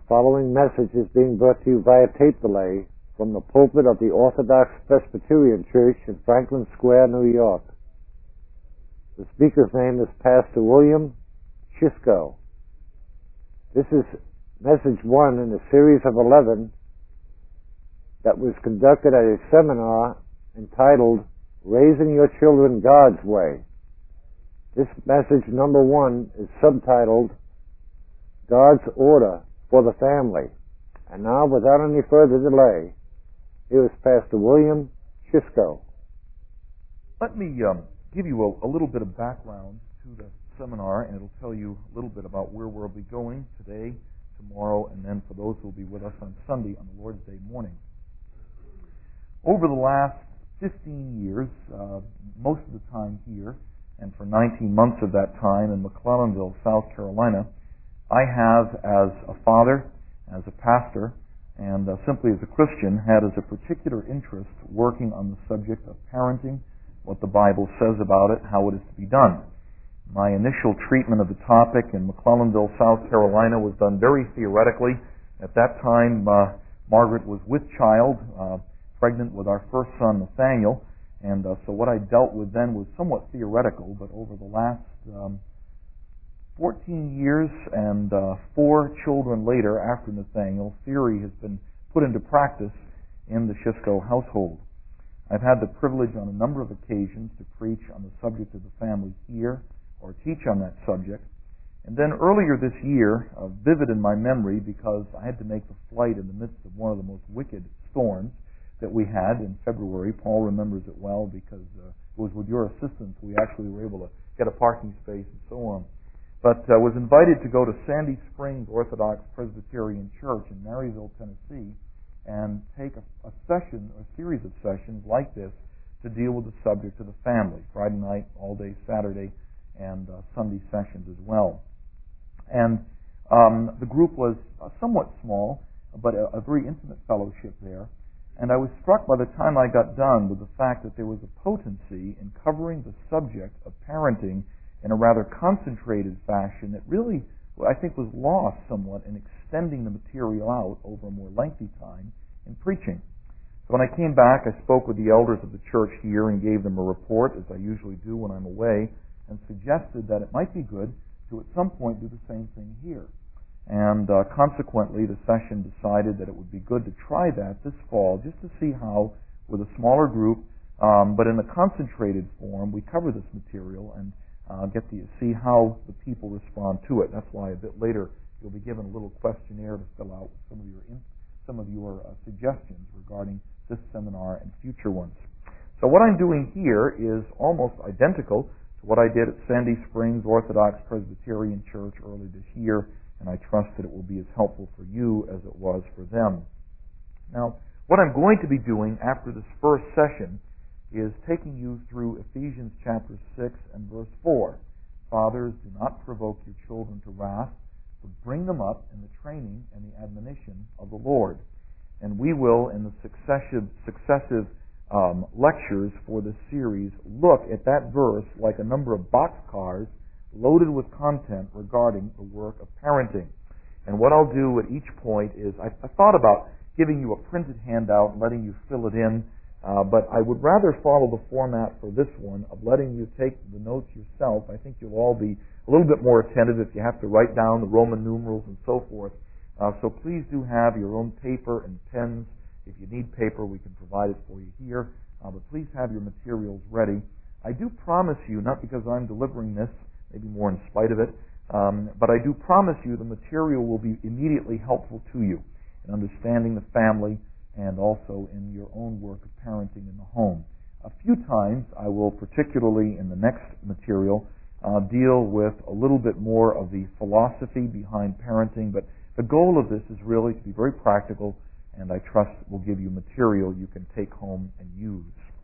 following message is being brought to you via tape delay from the pulpit of the Orthodox Presbyterian Church in Franklin Square, New York. The speaker's name is Pastor William Chisco. This is message 1 in a series of 11 that was conducted at a seminar entitled Raising Your Children God's Way. This message number 1 is subtitled God's Order for the Family. And now, without any further delay, here is Pastor William Chisco. Let me give you a little bit of background to the seminar, and it'll tell you a little bit about where we'll be going today, tomorrow, and then for those who will be with us on Sunday on the Lord's Day morning. Over the last 15 years, most of the time here, and for 19 months of that time in McClellanville, South Carolina, I have, as a father, as a pastor, and simply as a Christian, had as a particular interest working on the subject of parenting, what the Bible says about it, how it is to be done. My initial treatment of the topic in McClellanville, South Carolina was done very theoretically. At that time, Margaret was with child, pregnant with our first son, Nathaniel, and so what I dealt with then was somewhat theoretical, but over the last 14 years and 4 children later after Nathaniel, theory has been put into practice in the Chisco household. I've had the privilege on a number of occasions to preach on the subject of the family here or teach on that subject. And then earlier this year, vivid in my memory because I had to make the flight in the midst of one of the most wicked storms that we had in February. Paul remembers it well because it was with your assistance we actually were able to get a parking space and so on. But I was invited to go to Sandy Springs Orthodox Presbyterian Church in Maryville, Tennessee, and take a series of sessions like this to deal with the subject of the family. Friday night, all day Saturday, and Sunday sessions as well. And the group was somewhat small, but a very intimate fellowship there. And I was struck by the time I got done with the fact that there was a potency in covering the subject of parenting in a rather concentrated fashion that really, I think, was lost somewhat in extending the material out over a more lengthy time in preaching. So when I came back, I spoke with the elders of the church here and gave them a report, as I usually do when I'm away, and suggested that it might be good to at some point do the same thing here. And consequently, the session decided that it would be good to try that this fall, just to see how, with a smaller group, but in a concentrated form, we cover this material and get to see how the people respond to it. That's why a bit later you'll be given a little questionnaire to fill out with some of your suggestions regarding this seminar and future ones. So what I'm doing here is almost identical to what I did at Sandy Springs Orthodox Presbyterian Church early this year, and I trust that it will be as helpful for you as it was for them. Now, what I'm going to be doing after this first session is taking you through Ephesians chapter 6 and verse 4. Fathers, do not provoke your children to wrath, but bring them up in the training and the admonition of the Lord. And we will, in the successive lectures for this series, look at that verse like a number of boxcars loaded with content regarding the work of parenting. And what I'll do at each point is, I thought about giving you a printed handout and letting you fill it in, but I would rather follow the format for this one of letting you take the notes yourself. I think you'll all be a little bit more attentive if you have to write down the Roman numerals and so forth. So please do have your own paper and pens. If you need paper, we can provide it for you here. But please have your materials ready. I do promise you, not because I'm delivering this, maybe more in spite of it, but I do promise you the material will be immediately helpful to you in understanding the family and also in your own work of parenting in the home. A few times I will, particularly in the next material, deal with a little bit more of the philosophy behind parenting, but the goal of this is really to be very practical, and I trust will give you material you can take home and use.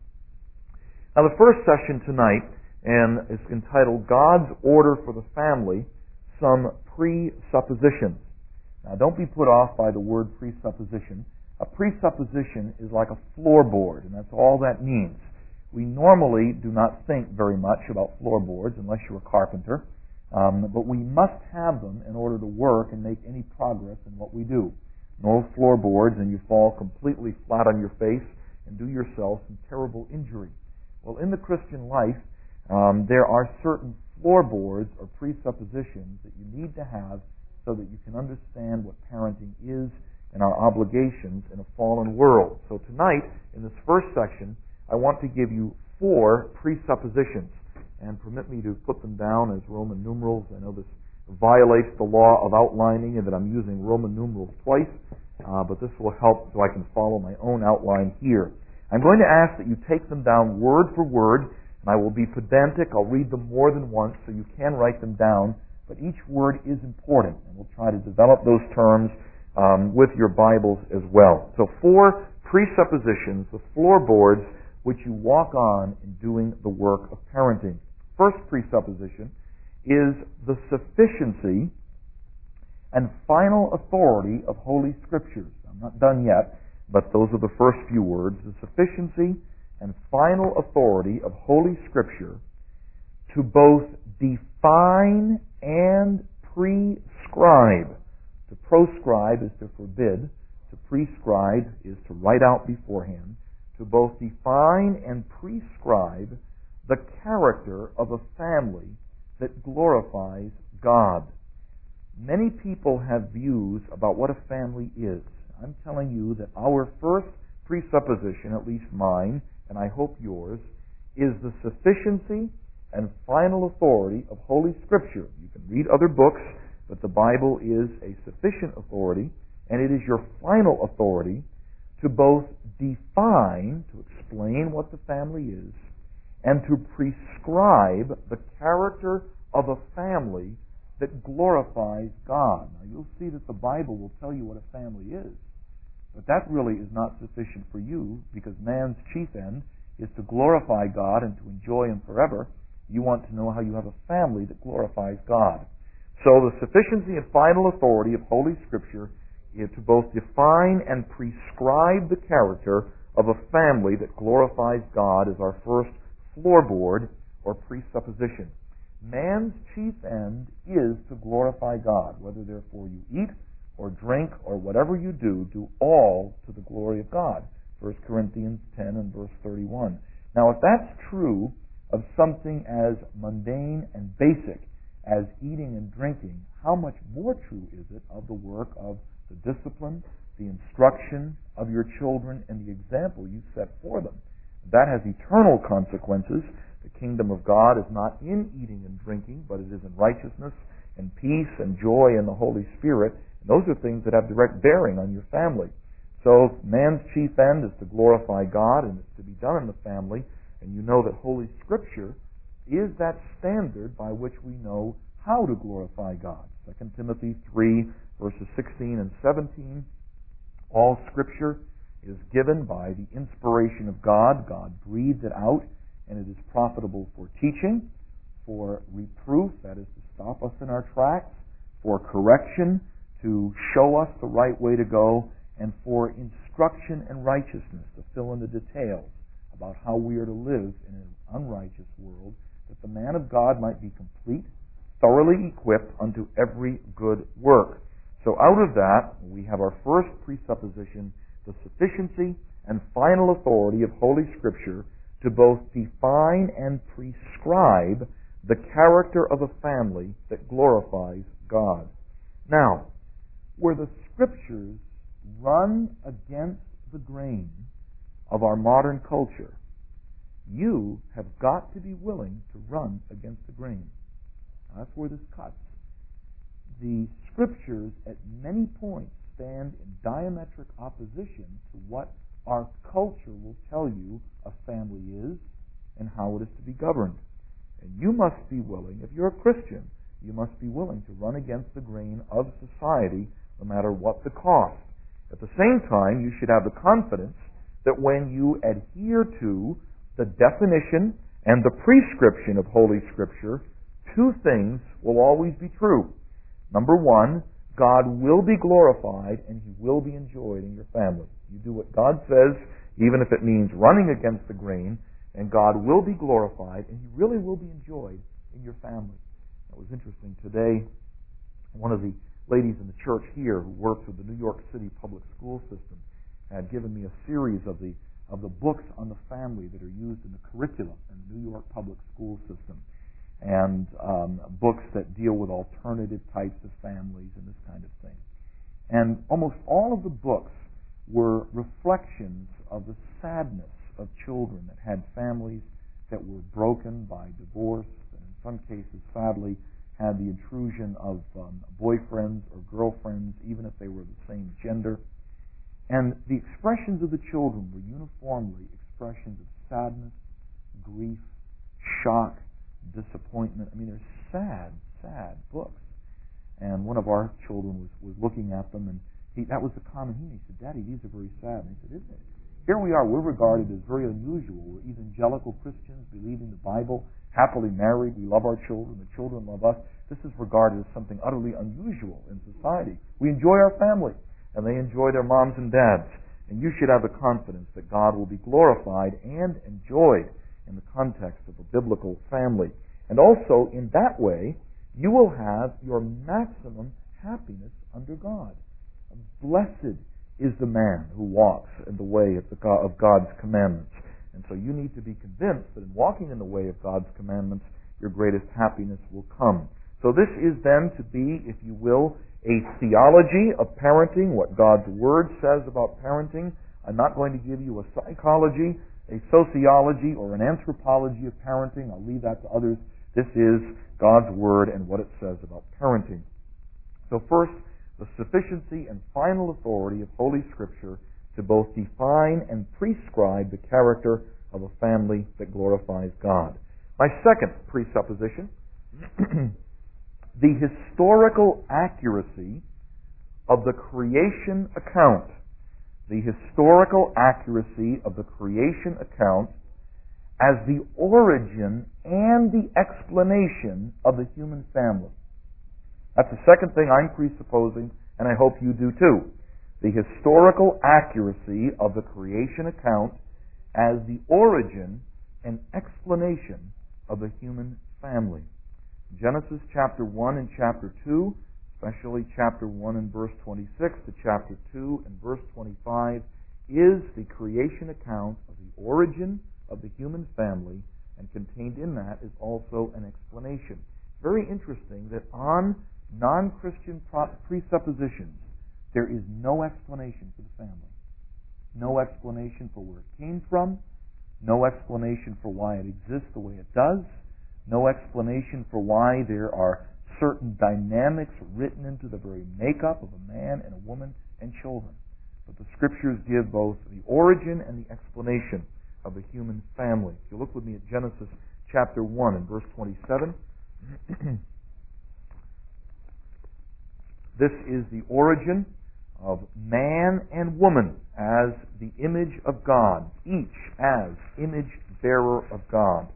Now, the first session tonight is entitled God's Order for the Family, Some Presuppositions. Now, don't be put off by the word presupposition. A presupposition is like a floorboard, and that's all that means. We normally do not think very much about floorboards unless you're a carpenter. but we must have them in order to work and make any progress in what we do. No floorboards and you fall completely flat on your face and do yourself some terrible injury. Well, in the Christian life, there are certain floorboards or presuppositions that you need to have so that you can understand what parenting is and our obligations in a fallen world. So tonight, in this first section, I want to give you 4 presuppositions. And permit me to put them down as Roman numerals. I know this violates the law of outlining and that I'm using Roman numerals twice, but this will help so I can follow my own outline here. I'm going to ask that you take them down word for word, and I will be pedantic. I'll read them more than once so you can write them down, but each word is important, and we'll try to develop those terms with your Bibles as well. So 4 presuppositions, the floorboards which you walk on in doing the work of parenting. First presupposition is the sufficiency and final authority of Holy Scriptures. I'm not done yet, but those are the first few words. The sufficiency and final authority of Holy Scripture to both define and prescribe. To proscribe is to forbid. To prescribe is to write out beforehand. To both define and prescribe the character of a family that glorifies God. Many people have views about what a family is. I'm telling you that our first presupposition, at least mine, and I hope yours, is the sufficiency and final authority of Holy Scripture. You can read other books, but the Bible is a sufficient authority, and it is your final authority to both define, to explain what the family is, and to prescribe the character of a family that glorifies God. Now, you'll see that the Bible will tell you what a family is, but that really is not sufficient for you, because man's chief end is to glorify God and to enjoy Him forever. You want to know how you have a family that glorifies God. So the sufficiency and final authority of Holy Scripture is to both define and prescribe the character of a family that glorifies God is our first floorboard or presupposition. Man's chief end is to glorify God. Whether therefore you eat or drink or whatever you do all to the glory of God. 1 Corinthians 10 and verse 31. Now, if that's true of something as mundane and basic as eating and drinking, how much more true is it of the work of the discipline, the instruction of your children, and the example you set for them? That has eternal consequences. The kingdom of God is not in eating and drinking, but it is in righteousness and peace and joy in the Holy Spirit. And those are things that have direct bearing on your family. So man's chief end is to glorify God, and it's to be done in the family. And you know that Holy Scripture is that standard by which we know how to glorify God. 2 Timothy 3, verses 16 and 17. All Scripture is given by the inspiration of God. God breathed it out, and it is profitable for teaching, for reproof, that is to stop us in our tracks, for correction, to show us the right way to go, and for instruction and righteousness, to fill in the details about how we are to live in an unrighteous world, that the man of God might be complete, thoroughly equipped unto every good work. So out of that, we have our first presupposition, the sufficiency and final authority of Holy Scripture to both define and prescribe the character of a family that glorifies God. Now, where the Scriptures run against the grain of our modern culture, you have got to be willing to run against the grain. Now, that's where this cuts. The Scriptures at many points stand in diametric opposition to what our culture will tell you a family is and how it is to be governed. And you must be willing, if you're a Christian, you must be willing to run against the grain of society no matter what the cost. At the same time, you should have the confidence that when you adhere to the definition and the prescription of Holy Scripture, 2 things will always be true. Number 1, God will be glorified and He will be enjoyed in your family. You do what God says, even if it means running against the grain, and God will be glorified and He really will be enjoyed in your family. It was interesting. Today, one of the ladies in the church here who works with the New York City public school system had given me a series of the books on the family that are used in the curriculum in the New York public school system, and books that deal with alternative types of families and this kind of thing. And almost all of the books were reflections of the sadness of children that had families that were broken by divorce, and in some cases, sadly, had the intrusion of boyfriends or girlfriends, even if they were the same gender. And the expressions of the children were uniformly expressions of sadness, grief, shock, disappointment. I mean, they're sad, sad books. And one of our children was looking at them, and that was the comment. He said, "Daddy, these are very sad." And I said, "Isn't it? Here we are. We're regarded as very unusual. We're evangelical Christians, believing the Bible, happily married. We love our children. The children love us. This is regarded as something utterly unusual in society. We enjoy our family, and they enjoy their moms and dads. And you should have the confidence that God will be glorified and enjoyed in the context of a biblical family. And also, in that way, you will have your maximum happiness under God. Blessed is the man who walks in the way of God's commandments." And so you need to be convinced that in walking in the way of God's commandments, your greatest happiness will come. So this is then to be, if you will, a theology of parenting, what God's Word says about parenting. I'm not going to give you a psychology, a sociology, or an anthropology of parenting. I'll leave that to others. This is God's Word and what it says about parenting. So first, the sufficiency and final authority of Holy Scripture to both define and prescribe the character of a family that glorifies God. My second presupposition, the historical accuracy of the creation account. The historical accuracy of the creation account as the origin and the explanation of the human family. That's the second thing I'm presupposing, and I hope you do too. The historical accuracy of the creation account as the origin and explanation of the human family. Genesis chapter 1 and chapter 2, especially chapter 1 and verse 26 to chapter 2 and verse 25, is the creation account of the origin of the human family, and contained in that is also an explanation. Very interesting that on non-Christian presuppositions, there is no explanation for the family. No explanation for where it came from. No explanation for why it exists the way it does. No explanation for why there are certain dynamics written into the very makeup of a man and a woman and children. But the Scriptures give both the origin and the explanation of the human family. If you look with me at Genesis chapter 1 and verse 27, this is the origin of man and woman as the image of God, each as image bearer of God.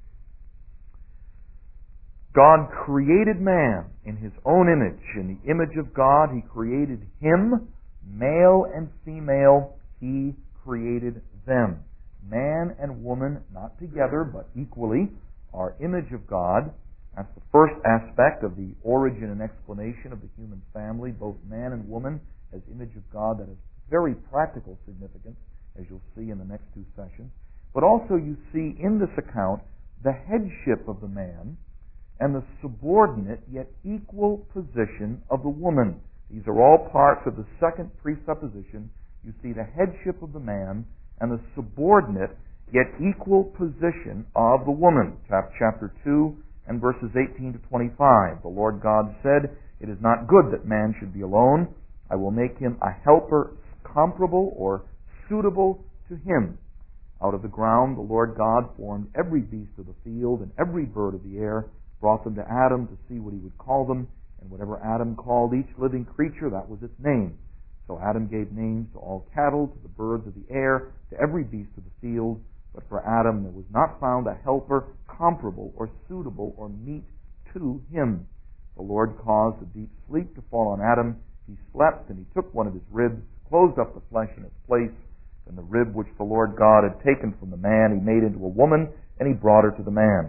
God created man in His own image. In the image of God, He created him, male and female, He created them. Man and woman, not together, but equally, are image of God. That's the first aspect of the origin and explanation of the human family, both man and woman as image of God. That has very practical significance, as you'll see in the next two sessions. But also you see in this account the headship of the man and the subordinate yet equal position of the woman. These are all parts of the second presupposition. You see the headship of the man and the subordinate yet equal position of the woman. Chapter 2 and verses 18 to 25. The Lord God said, "It is not good that man should be alone. I will make him a helper comparable or suitable to him. Out of the ground the Lord God formed every beast of the field and every bird of the air, brought them to Adam to see what he would call them, and whatever Adam called each living creature, that was its name. So Adam gave names to all cattle, to the birds of the air, to every beast of the field. But for Adam there was not found a helper comparable or suitable or meet to him. The Lord caused a deep sleep to fall on Adam. He slept, and He took one of his ribs, closed up the flesh in its place, and the rib which the Lord God had taken from the man He made into a woman, and He brought her to the man.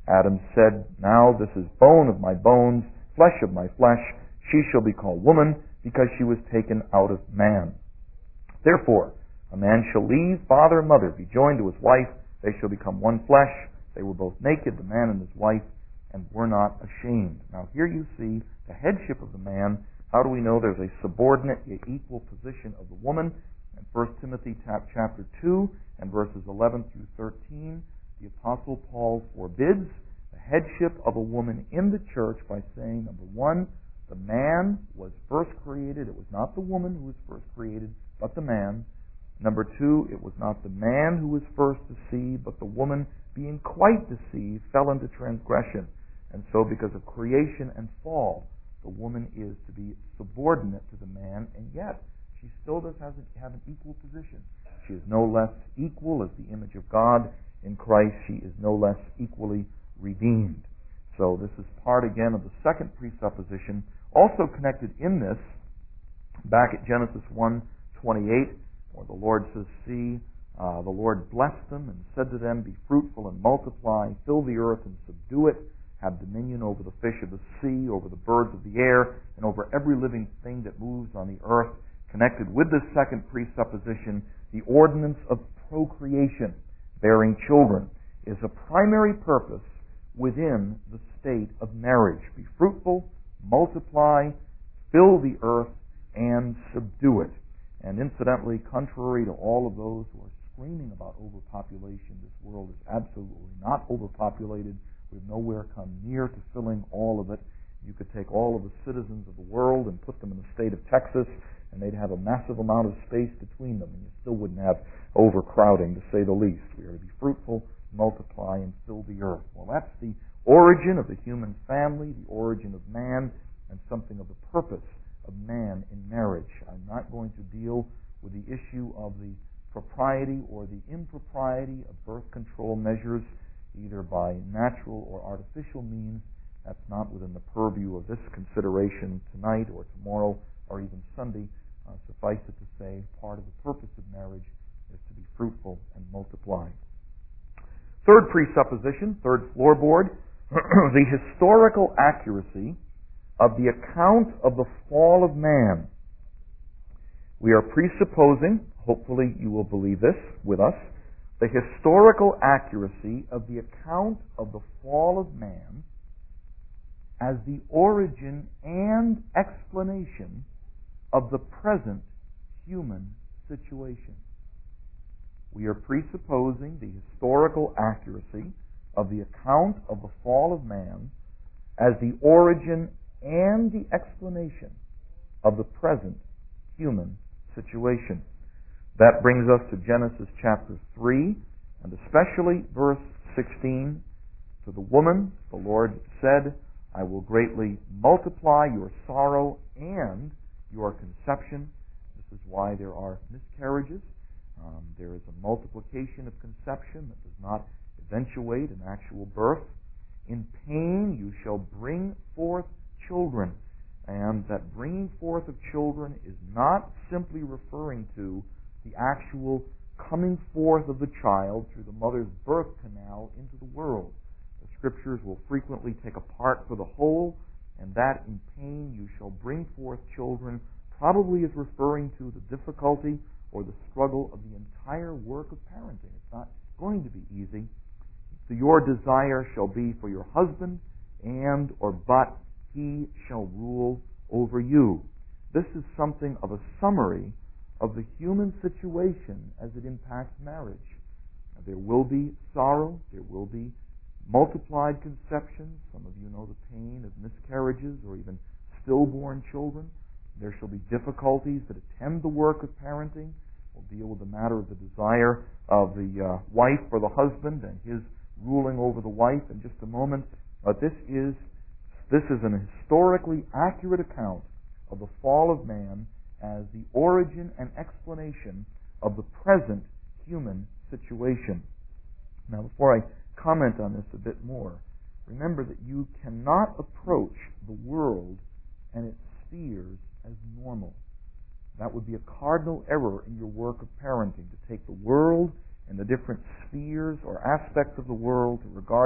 Adam said, "Now this is bone of my bones, flesh of my flesh. She shall be called woman, because she was taken out of man. Therefore, a man shall leave father and mother, be joined to his wife. They shall become one flesh. They were both naked, the man and his wife, and were not ashamed." Now here you see the headship of the man. How do we know there's a subordinate yet equal position of the woman? In 1 Timothy chapter 2 and verses 11 through 13, the Apostle Paul forbids the headship of a woman in the church by saying, number one, the man was first created. It was not the woman who was first created, but the man. Number two, it was not the man who was first deceived, but the woman, being quite deceived, fell into transgression. And so because of creation and fall, the woman is to be subordinate to the man, and yet she still does have an equal position. She is no less equal as the image of God in Christ. She is no less equally redeemed. So this is part again of the second presupposition. Also connected in this, back at Genesis 1:28, where the Lord says, "See, the Lord blessed them and said to them, be fruitful and multiply, fill the earth and subdue it, have dominion over the fish of the sea, over the birds of the air, and over every living thing that moves on the earth." Connected with this second presupposition, the ordinance of procreation, bearing children, is a primary purpose within the state of marriage. Be fruitful, multiply, fill the earth, and subdue it. And incidentally, contrary to all of those who are screaming about overpopulation, this world is absolutely not overpopulated. We've nowhere come near to filling all of it. You could take all of the citizens of the world and put them in the state of Texas, and they'd have a massive amount of space between them, and you still wouldn't have overcrowding, to say the least. We are to be fruitful, multiply, and fill the earth. Well, that's the origin of the human family, the origin of man, and something of the purpose of man in marriage. I'm not going to deal with the issue of the propriety or the impropriety of birth control measures, either by natural or artificial means. That's not within the purview of this consideration tonight or tomorrow or even Sunday. Suffice it to say, part of the purpose of marriage is to be fruitful and multiply. Third presupposition, third floorboard, the historical accuracy of the account of the fall of man. We are presupposing, hopefully you will believe this with us, the historical accuracy of the account of the fall of man as the origin and explanation of the present human situation. We are presupposing the historical accuracy of the account of the fall of man as the origin and the explanation of the present human situation. That brings us to Genesis chapter 3, and especially verse 16. To the woman, the Lord said, "I will greatly multiply your sorrow and your conception." This is why there are miscarriages. There is a multiplication of conception that does not eventuate an actual birth. "In pain you shall bring forth children." And that bringing forth of children is not simply referring to the actual coming forth of the child through the mother's birth canal into the world. The Scriptures will frequently take a part for the whole, and that "in pain you shall bring forth children" probably is referring to the difficulty or the struggle of the entire work of parenting. It's not going to be easy. "So your desire shall be for your husband, and or but he shall rule over you." This is something of a summary of the human situation as it impacts marriage. There will be sorrow, there will be multiplied conceptions. Some of you know the pain of miscarriages or even stillborn children. There shall be difficulties that attend the work of parenting. We'll deal with the matter of the desire of the wife for the husband and his ruling over the wife in just a moment. But this is an historically accurate account of the fall of man as the origin and explanation of the present human situation. Now, before I comment on this a bit more, remember that you cannot approach the world and its spheres as normal. That would be a cardinal error in your work of parenting, to take the world and the different spheres or aspects of the world, to regard them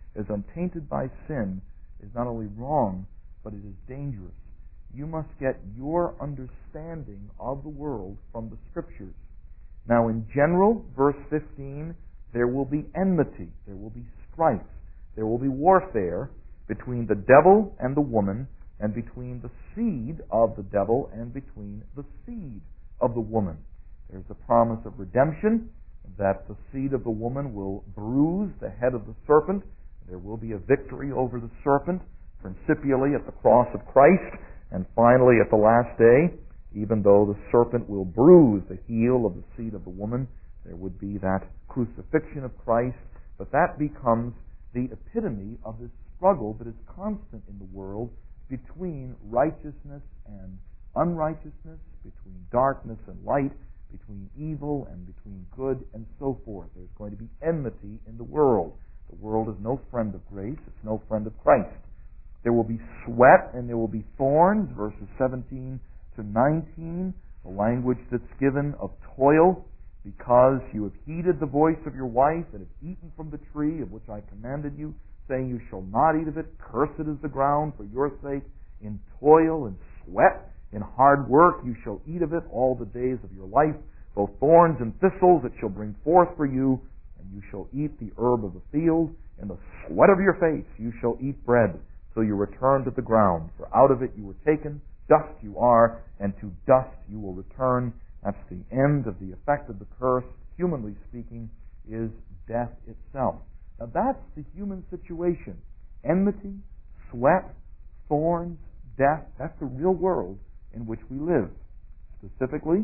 is untainted by sin is not only wrong, but it is dangerous. You must get your understanding of the world from the Scriptures. Now, in general, verse 15, there will be enmity, there will be strife, there will be warfare between the devil and the woman, and between the seed of the devil and between the seed of the woman. There's a promise of redemption, that the seed of the woman will bruise the head of the serpent. There will be a victory over the serpent, principally at the cross of Christ, and finally at the last day, even though the serpent will bruise the heel of the seed of the woman, there would be that crucifixion of Christ, but that becomes the epitome of this struggle that is constant in the world between righteousness and unrighteousness, between darkness and light, between evil and between good, and so forth. There's going to be enmity in the world. The world is no friend of grace. It's no friend of Christ. There will be sweat and there will be thorns, verses 17 to 19, the language that's given of toil, because you have heeded the voice of your wife and have eaten from the tree of which I commanded you, saying you shall not eat of it. Cursed is the ground for your sake. In toil and sweat, in hard work you shall eat of it all the days of your life. Both thorns and thistles it shall bring forth for you, and you shall eat the herb of the field. In the sweat of your face you shall eat bread, till you return to the ground. For out of it you were taken, dust you are, and to dust you will return. That's the end of the effect of the curse, humanly speaking, is death itself. Now that's the human situation. Enmity, sweat, thorns, death, that's the real world in which we live. Specifically,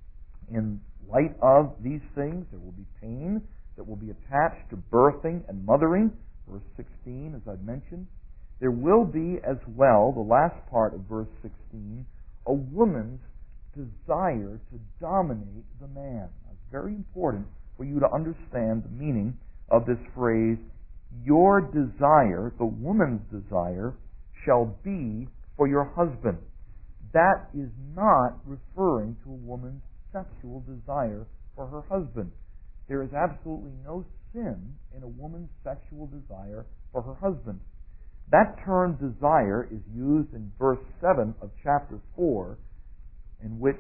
in light of these things, there will be pain that will be attached to birthing and mothering. Verse 16, as I've mentioned. There will be as well, the last part of verse 16, a woman's desire to dominate the man. It's very important for you to understand the meaning of this phrase, your desire, the woman's desire, shall be for your husband. That is not referring to a woman's sexual desire for her husband. There is absolutely no sin in a woman's sexual desire for her husband. That term desire is used in verse 7 of chapter 4, in which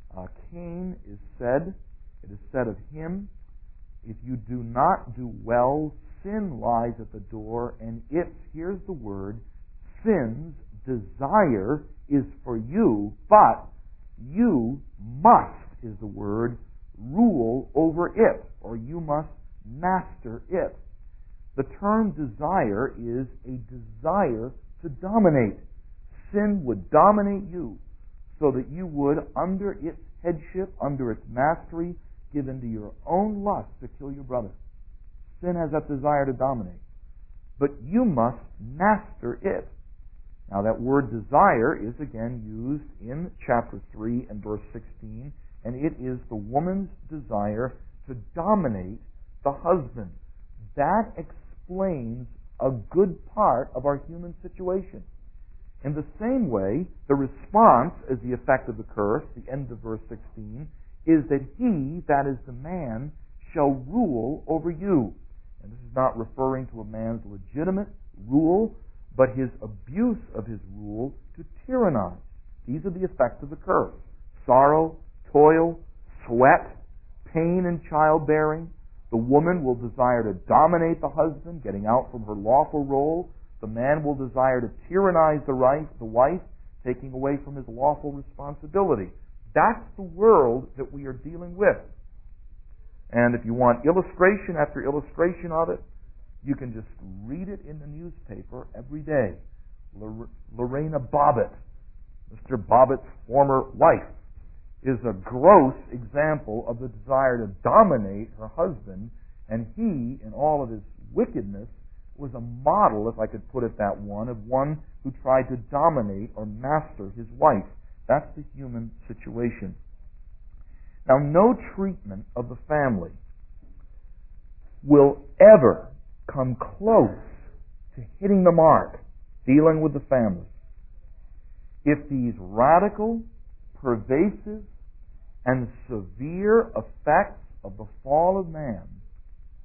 Cain is said, it is said of him, if you do not do well, sin lies at the door, and its, here's the word, sin's desire is for you, but you must, is the word, rule over it, or you must master it. The term desire is a desire to dominate. Sin would dominate you so that you would, under its headship, under its mastery, give into your own lust to kill your brother. Sin has that desire to dominate. But you must master it. Now that word desire is again used in chapter 3 and verse 16, and it is the woman's desire to dominate the husband. That explains a good part of our human situation. In the same way, the response as the effect of the curse, the end of verse 16, is that he, that is the man, shall rule over you. And this is not referring to a man's legitimate rule, but his abuse of his rule to tyrannize. These are the effects of the curse. Sorrow, toil, sweat, pain in childbearing. The woman will desire to dominate the husband, getting out from her lawful role. The man will desire to tyrannize the wife, taking away from his lawful responsibility. That's the world that we are dealing with. And if you want illustration after illustration of it, you can just read it in the newspaper every day. Lorena Bobbitt, Mr. Bobbitt's former wife, is a gross example of the desire to dominate her husband, and he, in all of his wickedness, was a model, if I could put it that one, of one who tried to dominate or master his wife. That's the human situation. Now, no treatment of the family will ever come close to hitting the mark dealing with the family if these radical, pervasive, and severe effects of the fall of man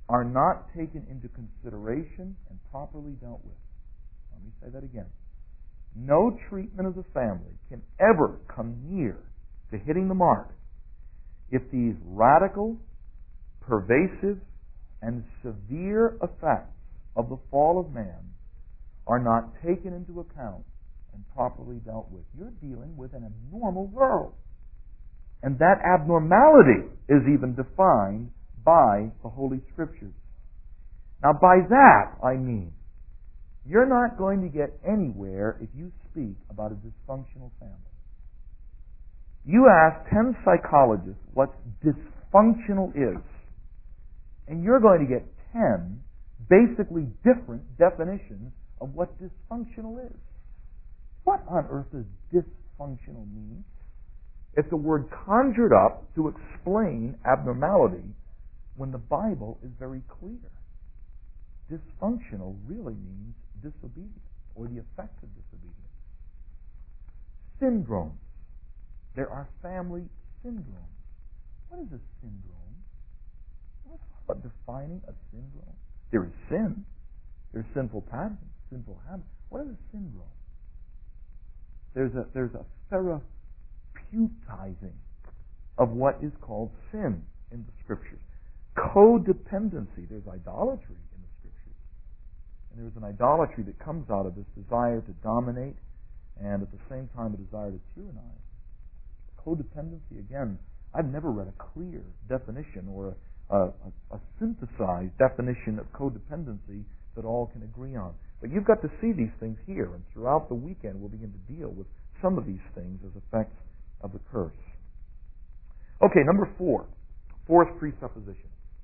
are not taken into consideration and properly dealt with. Let me say that again. No treatment of the family can ever come near to hitting the mark if these radical, pervasive, and severe effects of the fall of man are not taken into account and properly dealt with. You're dealing with an abnormal world. And that abnormality is even defined by the Holy Scriptures. Now, by that, I mean, you're not going to get anywhere if you speak about a dysfunctional family. You ask 10 psychologists what dysfunctional is, and you're going to get 10 basically different definitions of what dysfunctional is. What on earth does dysfunctional mean? It's a word conjured up to explain abnormality when the Bible is very clear. Dysfunctional really means disobedience or the effect of disobedience. Syndromes. There are family syndromes. What is a syndrome? Let's talk about defining a syndrome. There is sin. There's sinful patterns, sinful habits. What is a syndrome? There's a therapeuticizing of what is called sin in the Scriptures. Codependency. There's idolatry in the Scriptures. And there's an idolatry that comes out of this desire to dominate and at the same time a desire to tyrannize. Codependency, again, I've never read a clear definition or a synthesized definition of codependency that all can agree on. But you've got to see these things here, and throughout the weekend we'll begin to deal with some of these things as effects of the curse. Okay, number 4. Fourth presupposition.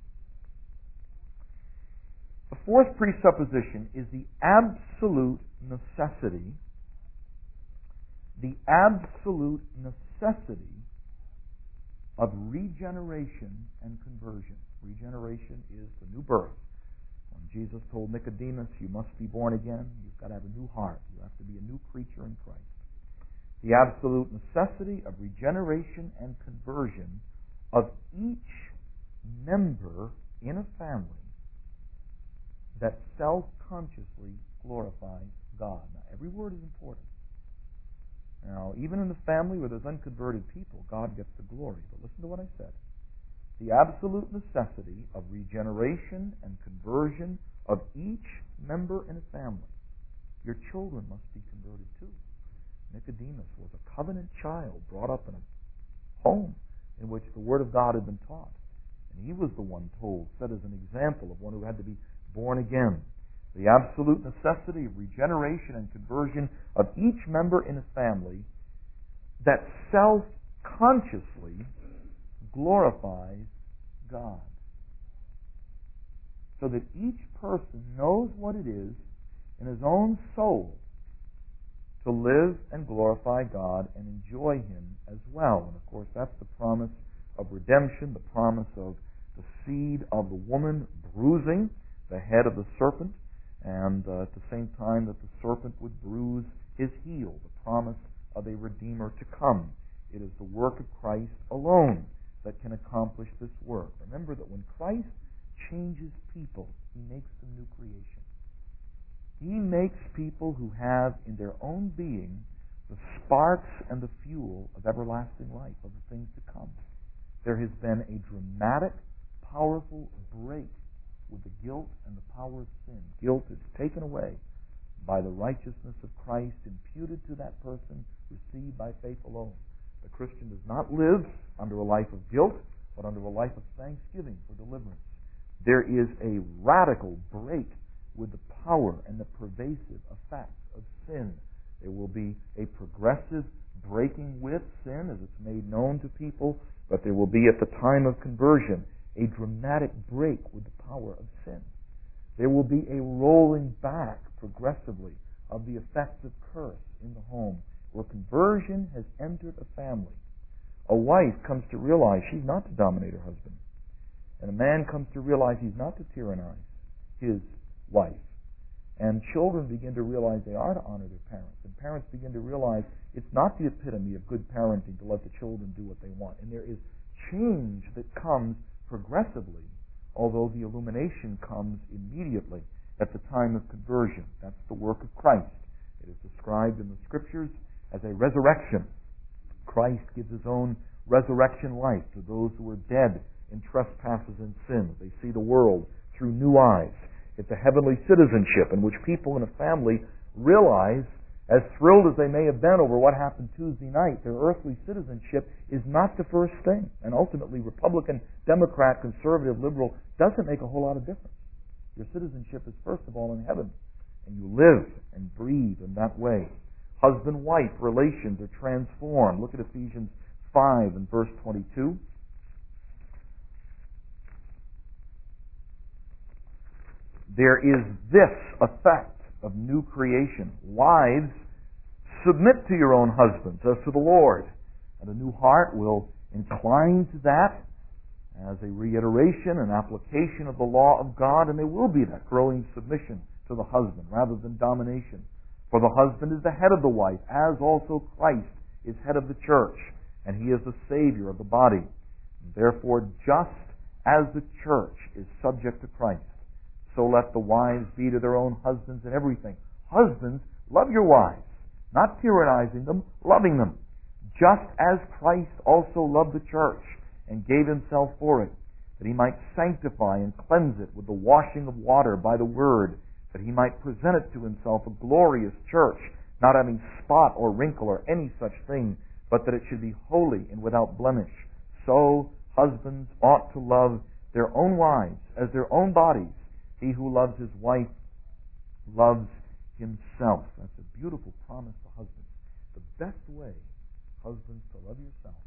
The fourth presupposition is the absolute necessity of regeneration and conversion. Regeneration is the new birth. When Jesus told Nicodemus, you must be born again, you've got to have a new heart. You have to be a new creature in Christ. The absolute necessity of regeneration and conversion of each member in a family that self-consciously glorifies God. Now, every word is important. Now, even in the family where there's unconverted people, God gets the glory. But listen to what I said. The absolute necessity of regeneration and conversion of each member in a family. Your children must be converted too. Nicodemus was a covenant child brought up in a home in which the Word of God had been taught. And he was the one told, set as an example of one who had to be born again. The absolute necessity of regeneration and conversion of each member in a family that self-consciously glorifies God. So that each person knows what it is in his own soul to live and glorify God and enjoy Him as well. And of course, that's the promise of redemption, the promise of the seed of the woman bruising the head of the serpent, and at the same time that the serpent would bruise his heel, the promise of a Redeemer to come. It is the work of Christ alone that can accomplish this work. Remember that when Christ changes people, He makes them new creation. He makes people who have in their own being the sparks and the fuel of everlasting life, of the things to come. There has been a dramatic, powerful break with the guilt and the power of sin. Guilt is taken away by the righteousness of Christ imputed to that person, received by faith alone. The Christian does not live under a life of guilt, but under a life of thanksgiving for deliverance. There is a radical break with the power and the pervasive effects of sin. There will be a progressive breaking with sin as it's made known to people, but there will be at the time of conversion a dramatic break with the power of sin. There will be a rolling back progressively of the effects of curse in the home, where conversion has entered a family. A wife comes to realize she's not to dominate her husband, and a man comes to realize he's not to tyrannize his wife. And children begin to realize they are to honor their parents, and parents begin to realize it's not the epitome of good parenting to let the children do what they want. And there is change that comes progressively although the illumination comes immediately at the time of conversion. That's the work of Christ. It is described in the Scriptures as a resurrection. Christ gives his own resurrection life to those who are dead in trespasses and sins. They see the world through new eyes. It's a heavenly citizenship in which people in a family realize, as thrilled as they may have been over what happened Tuesday night, their earthly citizenship is not the first thing. And ultimately, Republican, Democrat, conservative, liberal doesn't make a whole lot of difference. Your citizenship is first of all in heaven, and you live and breathe in that way. Husband-wife relations are transformed. Look at Ephesians 5 and verse 22. There is this effect of new creation. Wives, submit to your own husbands as to the Lord. And a new heart will incline to that as a reiteration and application of the law of God, and there will be that growing submission to the husband rather than domination. For the husband is the head of the wife, as also Christ is head of the church, and he is the Savior of the body. And therefore, just as the church is subject to Christ, so let the wives be to their own husbands in everything. Husbands, love your wives, not tyrannizing them, loving them, just as Christ also loved the church and gave himself for it, that he might sanctify and cleanse it with the washing of water by the word, that he might present it to himself a glorious church, not having spot or wrinkle or any such thing, but that it should be holy and without blemish. So husbands ought to love their own wives as their own bodies. He who loves his wife loves himself. That's a beautiful promise to husbands. The best way, husbands, to love yourself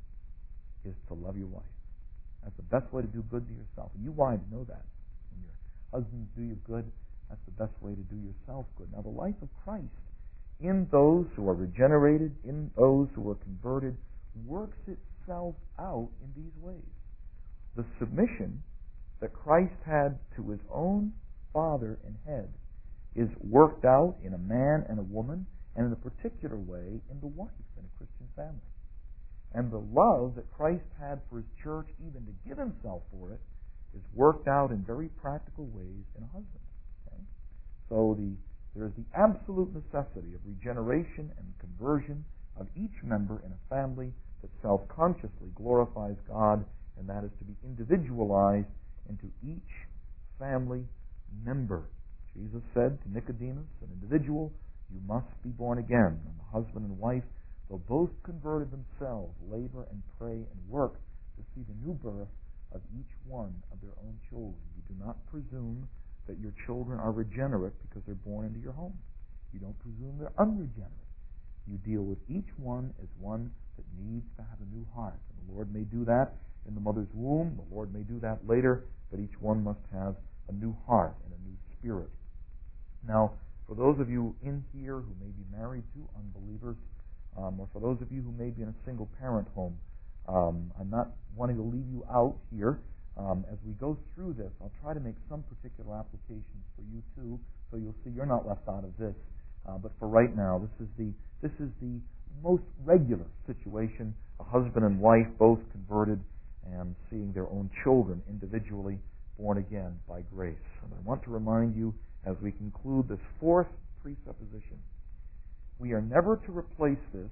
is to love your wife. That's the best way to do good to yourself. And you wives know that. When your husbands do you good, that's the best way to do yourself good. Now, the life of Christ in those who are regenerated, in those who are converted, works itself out in these ways. The submission that Christ had to his own Father and head is worked out in a man and a woman, and in a particular way in the wife in a Christian family. And the love that Christ had for his church, even to give himself for it, is worked out in very practical ways in a husband. Okay? So there is the absolute necessity of regeneration and conversion of each member in a family that self-consciously glorifies God, and that is to be individualized into each family member. Jesus said to Nicodemus, an individual, you must be born again. And the husband and wife, though both converted themselves, labor and pray and work to see the new birth of each one of their own children. You do not presume that your children are regenerate because they're born into your home. You don't presume they're unregenerate. You deal with each one as one that needs to have a new heart. And the Lord may do that in the mother's womb. The Lord may do that later, but each one must have a new heart and a new spirit. Now, for those of you in here who may be married to unbelievers, or for those of you who may be in a single-parent home, I'm not wanting to leave you out here. As we go through this, I'll try to make some particular applications for you too, so you'll see you're not left out of this. But for right now, this is the most regular situation: a husband and wife both converted and seeing their own children individually born again by grace. And I want to remind you, as we conclude this fourth presupposition, we are never to replace this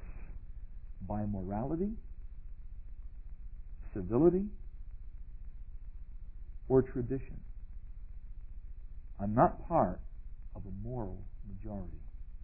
by morality, civility, or tradition. I'm not part of a moral majority.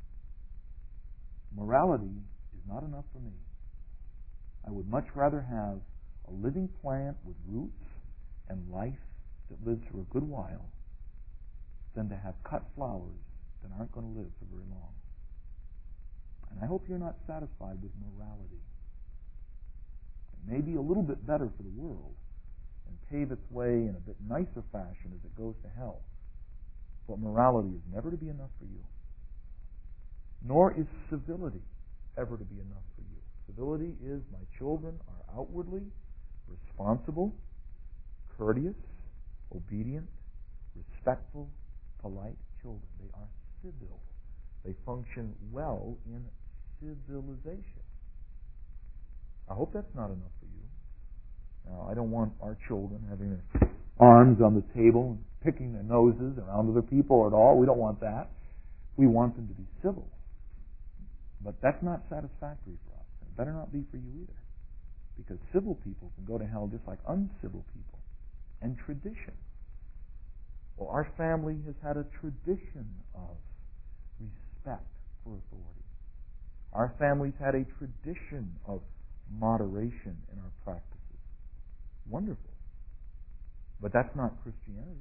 Morality is not enough for me. I would much rather have a living plant with roots and life that lives for a good while than to have cut flowers that aren't going to live for very long. And I hope you're not satisfied with morality. It may be a little bit better for the world and pave its way in a bit nicer fashion as it goes to hell. But morality is never to be enough for you. Nor is civility ever to be enough for you. Civility is my children are outwardly responsible, courteous, obedient, respectful, polite children. They are civil. They function well in civilization. I hope that's not enough for you. Now, I don't want our children having arms on the table and picking their noses around other people at all. We don't want that. We want them to be civil. But that's not satisfactory for us. It better not be for you either. Because civil people can go to hell just like uncivil people. And tradition. Well, our family has had a tradition of respect for authority. Our family's had a tradition of moderation in our practices. Wonderful. But that's not Christianity.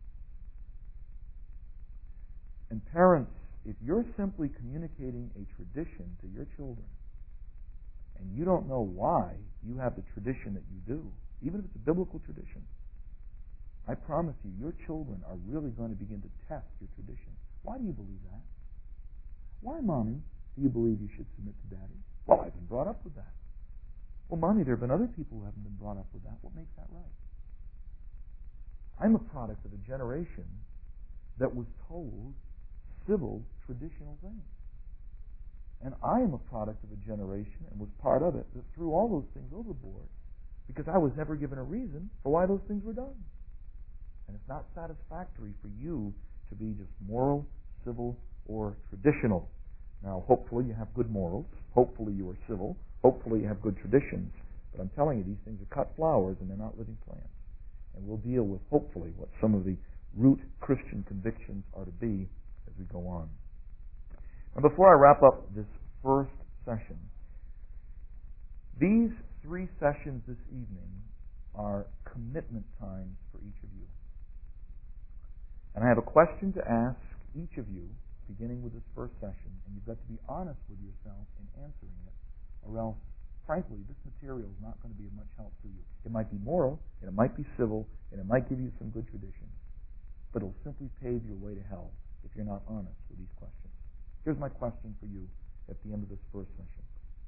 And parents, if you're simply communicating a tradition to your children, and you don't know why you have the tradition that you do, even if it's a biblical tradition, I promise you, your children are really going to begin to test your tradition. Why do you believe that? Why, Mommy, do you believe you should submit to Daddy? Well, I've been brought up with that. Well, Mommy, there have been other people who haven't been brought up with that. What makes that right? I'm a product of a generation that was told civil, traditional things. And I am a product of a generation, and was part of it, that threw all those things overboard because I was never given a reason for why those things were done. And it's not satisfactory for you to be just moral, civil, or traditional. Now, hopefully you have good morals. Hopefully you are civil. Hopefully you have good traditions. But I'm telling you, these things are cut flowers and they're not living plants. And we'll deal with, hopefully, what some of the root Christian convictions are to be as we go on. Now, before I wrap up this first session, these 3 sessions this evening are commitment times for each of you. And I have a question to ask each of you, beginning with this first session, and you've got to be honest with yourself in answering it, or else, frankly, this material is not going to be of much help to you. It might be moral, and it might be civil, and it might give you some good traditions, but it'll simply pave your way to hell if you're not honest with these questions. Here's my question for you at the end of this first session.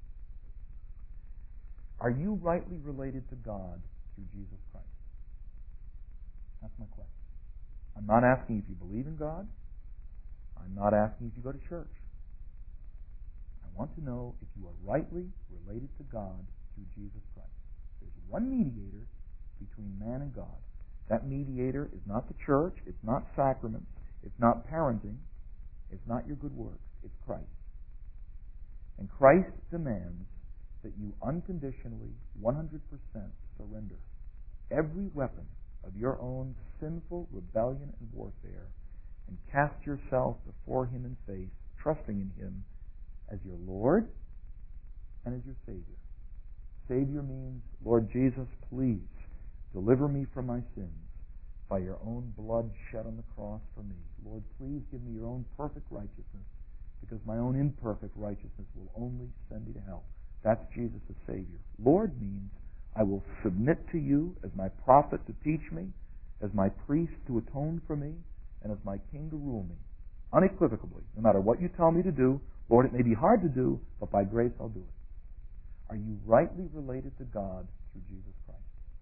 Are you rightly related to God through Jesus Christ? That's my question. I'm not asking if you believe in God. I'm not asking if you go to church. I want to know if you are rightly related to God through Jesus Christ. There's one mediator between man and God. That mediator is not the church. It's not sacraments. It's not parenting. It's not your good works. It's Christ. And Christ demands that you unconditionally, 100% surrender every weapon of your own sinful rebellion and warfare and cast yourself before Him in faith, trusting in Him as your Lord and as your Savior. Savior means, Lord Jesus, please deliver me from my sins by your own blood shed on the cross for me. Lord, please give me your own perfect righteousness, because my own imperfect righteousness will only send me to hell. That's Jesus as Savior. Lord means I will submit to you as my prophet to teach me, as my priest to atone for me, and as my king to rule me. Unequivocally, no matter what you tell me to do, Lord, it may be hard to do, but by grace I'll do it. Are you rightly related to God through Jesus Christ?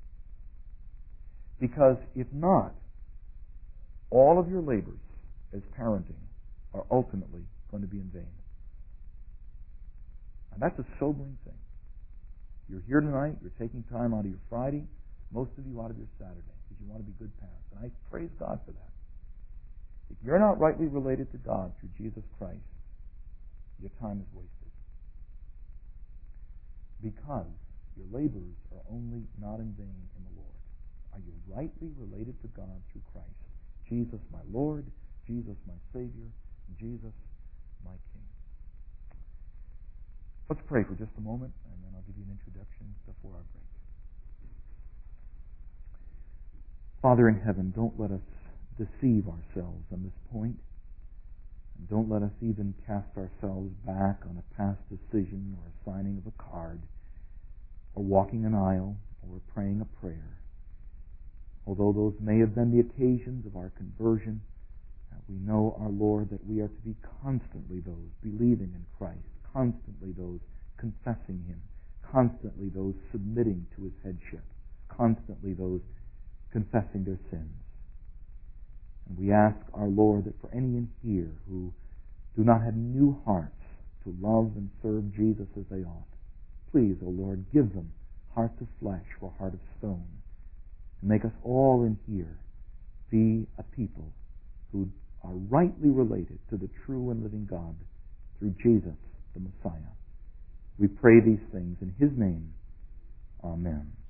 Because if not, all of your labors as parenting are ultimately going to be in vain. And that's a sobering thing. You're here tonight, you're taking time out of your Friday, most of you out of your Saturday, because you want to be good parents. And I praise God for that. If you're not rightly related to God through Jesus Christ, your time is wasted. Because your labors are only not in vain in the Lord. Are you rightly related to God through Christ? Jesus my Lord, Jesus my Savior, Jesus my King. Let's pray for just a moment, and then I'll give you an introduction before our break. Father in heaven, don't let us deceive ourselves on this point. And don't let us even cast ourselves back on a past decision or a signing of a card or walking an aisle or praying a prayer. Although those may have been the occasions of our conversion, we know, our Lord, that we are to be constantly those believing in Christ, constantly those confessing Him, constantly those submitting to His headship, constantly those confessing their sins. And we ask, our Lord, that for any in here who do not have new hearts to love and serve Jesus as they ought, please, O Lord, give them hearts of flesh for a heart of stone. and make us all in here be a people who are rightly related to the true and living God through Jesus, the Messiah. We pray these things in His name. Amen.